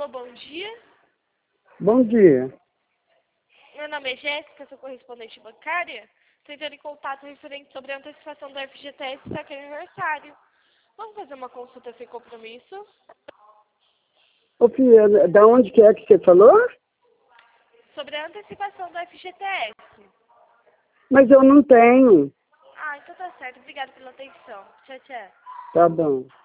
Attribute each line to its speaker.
Speaker 1: Alô, bom dia.
Speaker 2: Bom dia.
Speaker 1: Meu nome é Jéssica, sou correspondente bancária. Estou entrando em contato referente sobre a antecipação do FGTS para aquele aniversário. Vamos fazer uma consulta sem compromisso?
Speaker 2: Ô filha, da onde que é que você falou?
Speaker 1: Sobre a antecipação do FGTS.
Speaker 2: Mas eu não tenho.
Speaker 1: Ah, então tá certo. Obrigada pela atenção. Tchau, tchau.
Speaker 2: Tá bom.